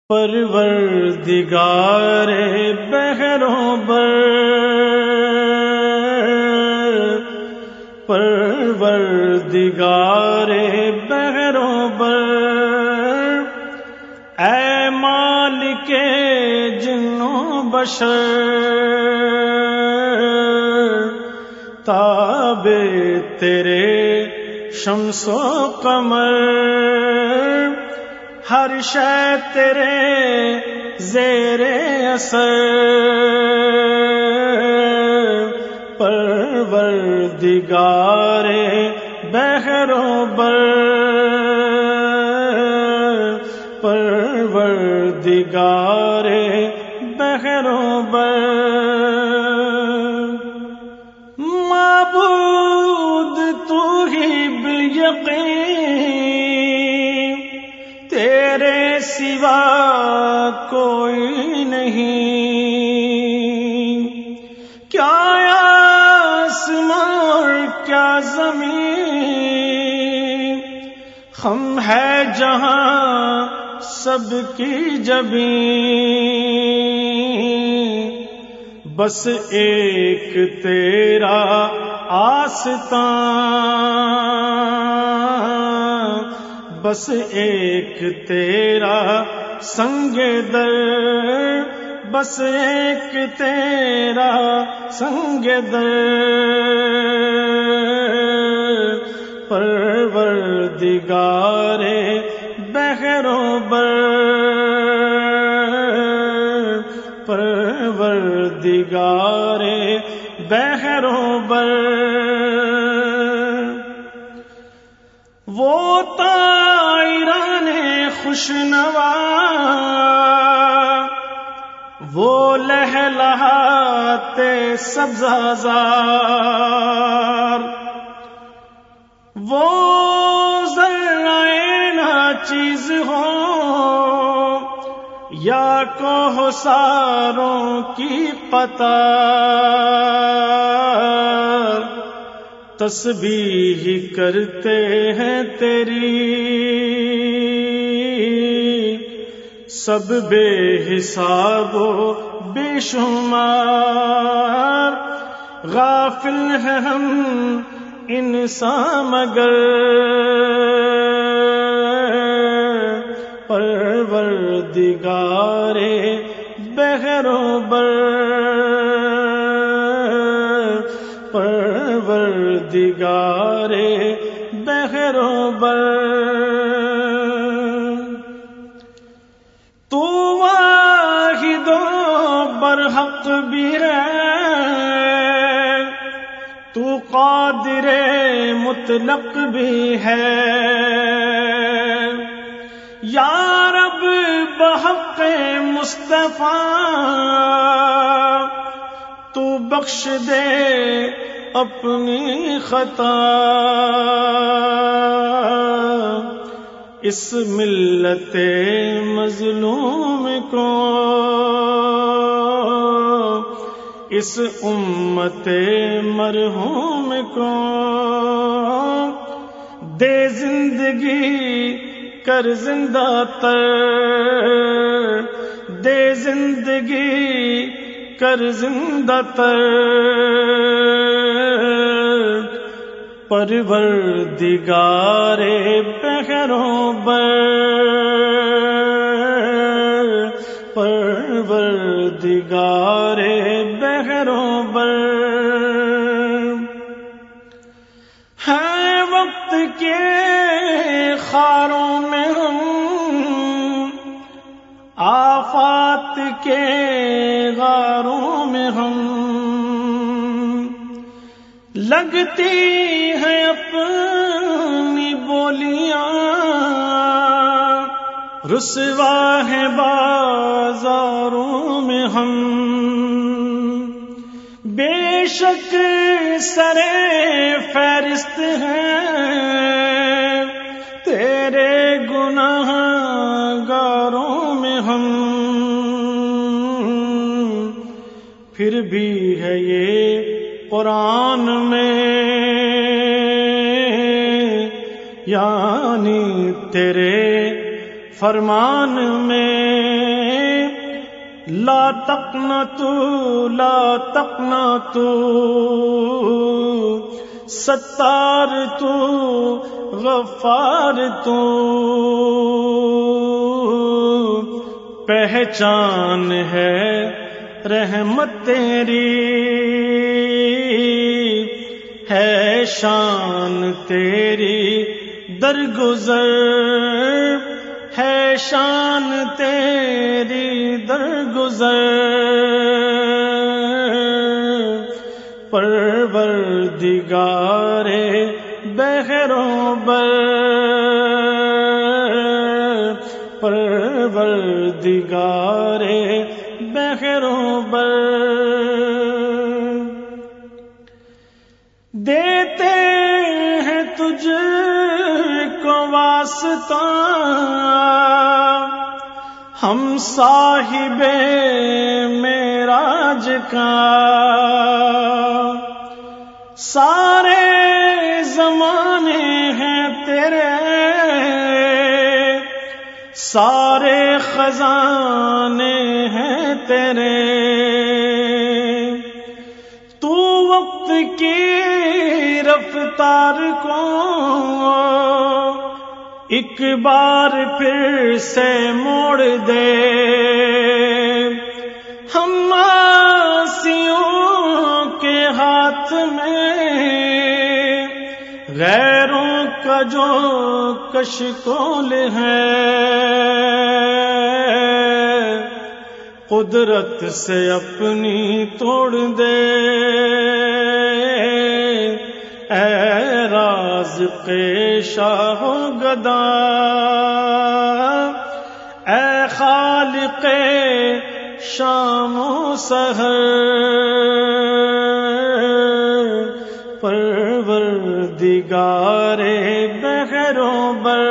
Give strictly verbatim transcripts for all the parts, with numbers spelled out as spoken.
پروردگار بحروں بر، پروردگار بحروں بر، اے مالک جن و بشر، تابع تیرے شمس و قمر، ہر شے تیرے زیر اثر، پروردگار بحروں بر، پروردگار بحروں بر، معبود تو ہی بالیقین، تیرے سوا کوئی نہیں، کیا آسمان اور کیا زمین، ہم ہے جہاں سب کی جبین، بس ایک تیرا آستان، بس ایک تیرا سنگ در، بس ایک تیرا سنگ در، پروردگار بحروں بر، پروردگار بحروں بر، وہ طائران خوشنوا، وہ لہلہاتے سبززار، وہ ذرائے ناچیز ہو یا کوہساروں کی قطار، تسبیح کرتے ہیں تیری سب بے حساب و بے شمار، غافل ہیں ہم انسان مگر، پروردگار بحروں بر، پروردگار بحروں بر، تو واحد و برحق بھی ہے، تو قادر مطلق بھی ہے، یا رب بحق مصطفیٰ تو بخش دے اپنی خطا، اس ملت مظلوم کو، اس امت مرحوم کو دے زندگی کر زندہ تر، دے زندگی کر زندہ تر، پروردگار بحروں بر، پروردگار بحروں بر، ہے وقت کے خاروں میں ہم، آفات کے غاروں میں ہم، لگتی ہیں اپنی بولیاں، رسوا ہے بازاروں میں ہم، بے شک سرے فہرست ہیں تیرے گناہ گاروں میں ہم، پھر بھی ہے یہ قرآن میں یعنی تیرے فرمان میں لا تقنطوا لا تقنطوا، ستار تو غفار تو، پہچان ہے رحمت تیری، ہے شان تیری درگزر، ہے شان تیری درگزر، پروردگار بحر و بر، پروردگار بحر و بر، دیتے ہیں تجھ کو واسطہ ہم صاحب معراج کا، سارے زمانے ہیں تیرے، سارے خزانے ہیں تیرے، تو وقت کی رفتار کو ایک بار پھر سے موڑ دے، ہم عاصیوں کے ہاتھ میں غیروں کا جو کشکول ہے، قدرت سے اپنی توڑ دے، اے رازق شاہ و گدا، اے خالق شام و سحر، پروردگار بحر و بر،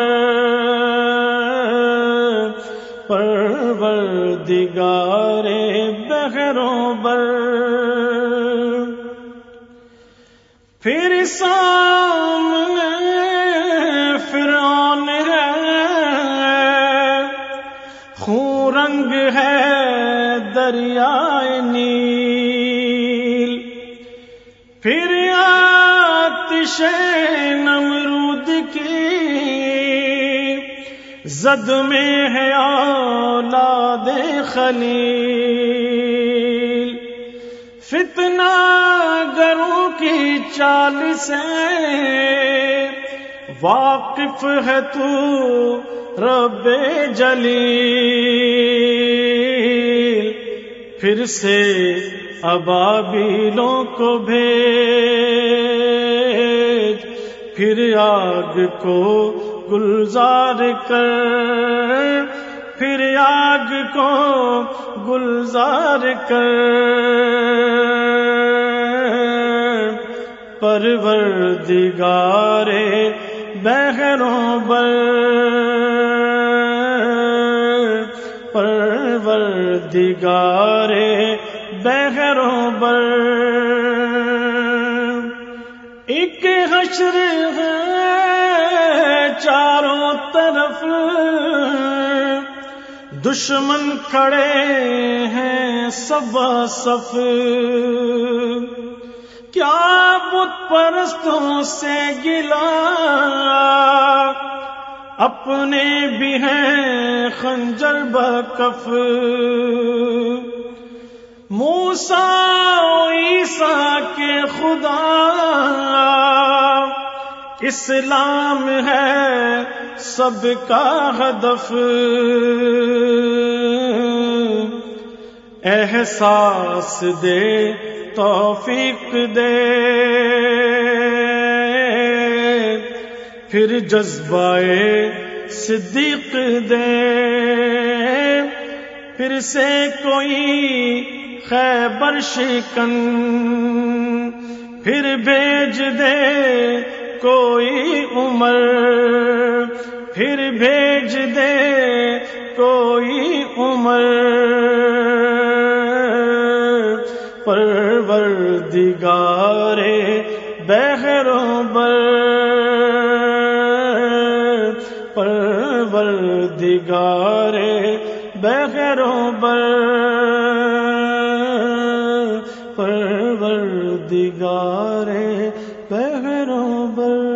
پروردگار بحر و بر، پھر سامنے فرعون ہے، خون رنگ ہے دریائے نیل، پھر آتش نمرود کی زد میں ہے اولاد خلیل، فتنہ گروں کی چال سے واقف ہے تو رب جلیل، پھر سے ابابیلوں کو بھیج، پھر آگ کو گلزار کر، پھر آگ کو گلزار کر، پروردگار بحر و بر، پروردگار بحر و بر، ایک حشر ہے چاروں طرف، دشمن کھڑے ہیں سوا صف، کیا بت پرستوں سے گلا، اپنے بھی ہیں خنجر بکف، موسیٰ و عیسیٰ کے خدا، اسلام ہے سب کا ہدف، احساس دے توفیق دے، پھر جذبہ صدیق دے، پھر سے کوئی خیبر شکن، پھر بھیج دے کوئی عمر، پھر بھیج دے کوئی عمر، پروردگار بحر و بر، پروردگار بغیروں بر پروردگار بغیروں بر